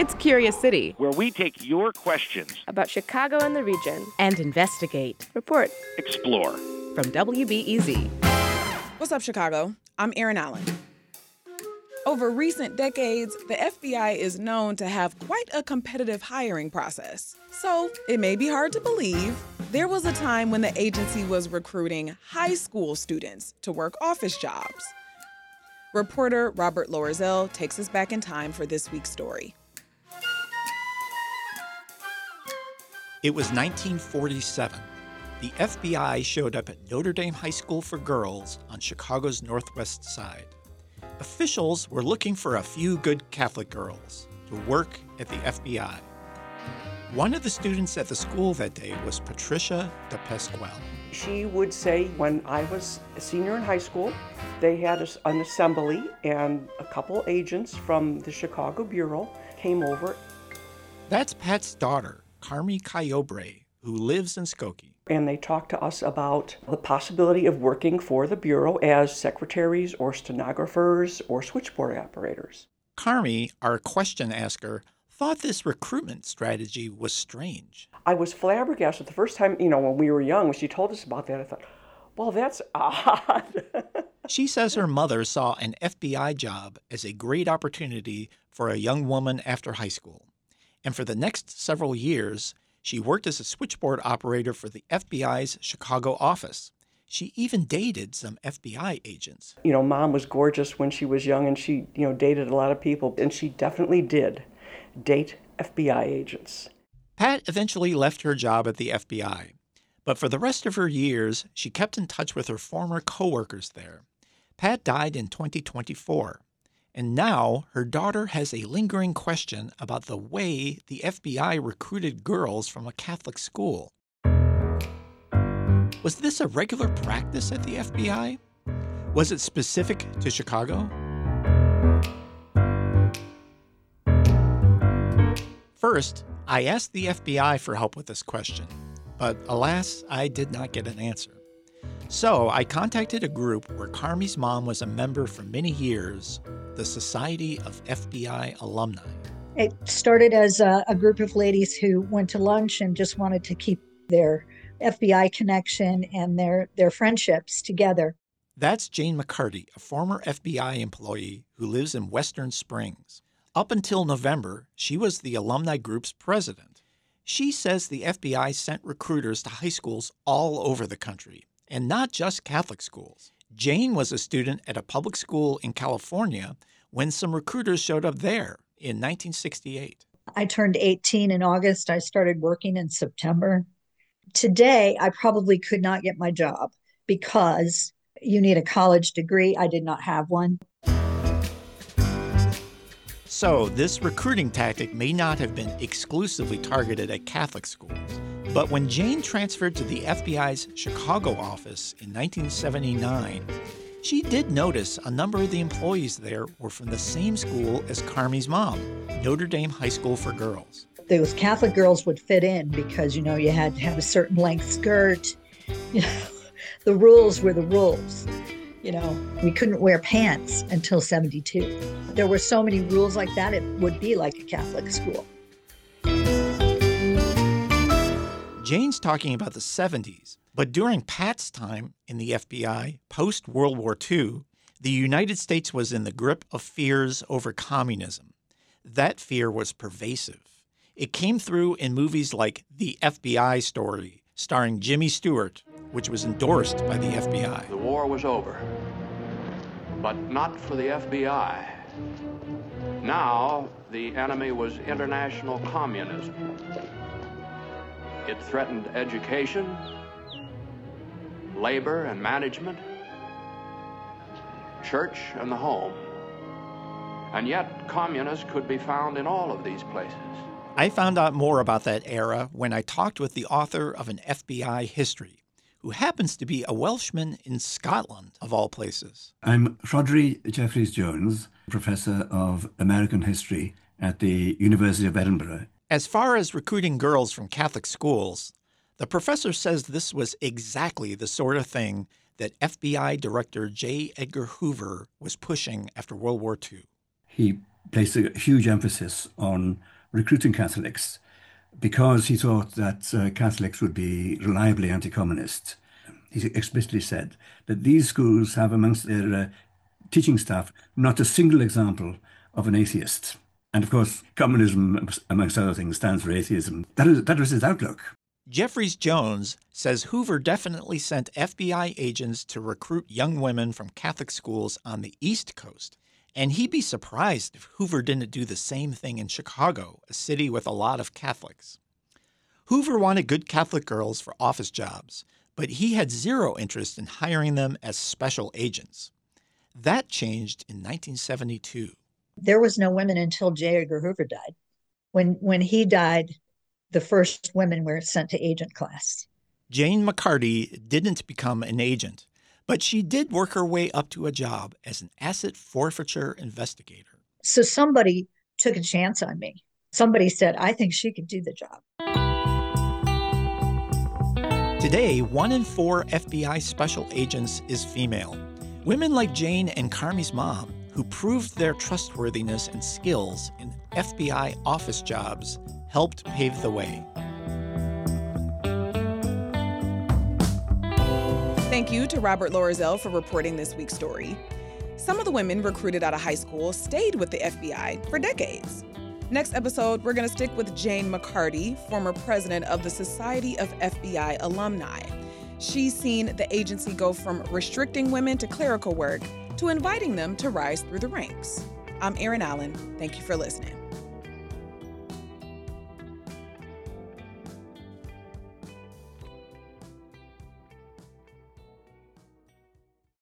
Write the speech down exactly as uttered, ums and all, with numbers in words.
It's Curious City, where we take your questions about Chicago and the region and investigate, report, explore. From W B E Z. What's up, Chicago? I'm Erin Allen. Over recent decades, the F B I is known to have quite a competitive hiring process. So it may be hard to believe, there was a time when the agency was recruiting high school students to work office jobs. Reporter Robert Loerzel takes us back in time for this week's story. It was nineteen forty-seven. The F B I showed up at Notre Dame High School for Girls on Chicago's northwest side. Officials were looking for a few good Catholic girls to work at the F B I. One of the students at the school that day was Patricia de Pasquale. She would say when I was a senior in high school, they had an assembly and a couple agents from the Chicago Bureau came over. That's Pat's daughter, Carmi Cayobre, who lives in Skokie. And they talked to us about the possibility of working for the Bureau as secretaries or stenographers or switchboard operators. Carmi, our question asker, thought this recruitment strategy was strange. I was flabbergasted the first time, you know, when we were young, when she told us about that, I thought, well, that's odd. She says her mother saw an F B I job as a great opportunity for a young woman after high school. And for the next several years, she worked as a switchboard operator for the F B I's Chicago office. She even dated some F B I agents. You know, Mom was gorgeous when she was young, and she, you know, dated a lot of people, and she definitely did date F B I agents. Pat eventually left her job at the F B I, but for the rest of her years, she kept in touch with her former coworkers there. Pat died in twenty twenty-four. And now her daughter has a lingering question about the way the F B I recruited girls from a Catholic school. Was this a regular practice at the F B I? Was it specific to Chicago? First, I asked the F B I for help with this question, but alas, I did not get an answer. So I contacted a group where Carmi's mom was a member for many years, the Society of F B I Alumni. It started as a, a group of ladies who went to lunch and just wanted to keep their F B I connection and their, their friendships together. That's Jane McCarty, a former F B I employee who lives in Western Springs. Up until November, she was the alumni group's president. She says the F B I sent recruiters to high schools all over the country, and not just Catholic schools. Jane was a student at a public school in California when some recruiters showed up there in nineteen sixty-eight. I turned eighteen in August. I started working in September. Today, I probably could not get my job because you need a college degree. I did not have one. So this recruiting tactic may not have been exclusively targeted at Catholic schools. But when Jane transferred to the F B I's Chicago office in nineteen seventy-nine, she did notice a number of the employees there were from the same school as Carmi's mom, Notre Dame High School for Girls. Those Catholic girls would fit in because, you know, you had to have a certain length skirt. You know, the rules were the rules. You know, we couldn't wear pants until seventy-two. There were so many rules like that, it would be like a Catholic school. Jane's talking about the seventies, but during Pat's time in the F B I, post-World War Two, the United States was in the grip of fears over communism. That fear was pervasive. It came through in movies like The F B I Story, starring Jimmy Stewart, which was endorsed by the F B I. The war was over, but not for the F B I. Now, the enemy was international communism. It threatened education, labor and management, church and the home. And yet, communists could be found in all of these places. I found out more about that era when I talked with the author of an F B I history, who happens to be a Welshman in Scotland, of all places. I'm Rhodri Jeffreys-Jones, Professor of American History at the University of Edinburgh. As far as recruiting girls from Catholic schools, the professor says this was exactly the sort of thing that F B I Director J. Edgar Hoover was pushing after World War Two. He placed a huge emphasis on recruiting Catholics because he thought that uh, Catholics would be reliably anti-communist. He explicitly said that these schools have amongst their uh, teaching staff not a single example of an atheist. And of course, communism, amongst other things, stands for atheism. That, is, that was his outlook. Jeffries Jones says Hoover definitely sent F B I agents to recruit young women from Catholic schools on the East Coast. And he'd be surprised if Hoover didn't do the same thing in Chicago, a city with a lot of Catholics. Hoover wanted good Catholic girls for office jobs, but he had zero interest in hiring them as special agents. That changed in nineteen seventy-two. There was no women until J. Edgar Hoover died. When, when he died, the first women were sent to agent class. Jane McCarty didn't become an agent, but she did work her way up to a job as an asset forfeiture investigator. So somebody took a chance on me. Somebody said, I think she could do the job. Today, one in four F B I special agents is female. Women like Jane and Carmi's mom, who proved their trustworthiness and skills in F B I office jobs, helped pave the way. Thank you to Robert Loerzel for reporting this week's story. Some of the women recruited out of high school stayed with the F B I for decades. Next episode, we're going to stick with Jane McCarty, former president of the Society of F B I Alumni. She's seen the agency go from restricting women to clerical work to inviting them to rise through the ranks. I'm Erin Allen. Thank you for listening.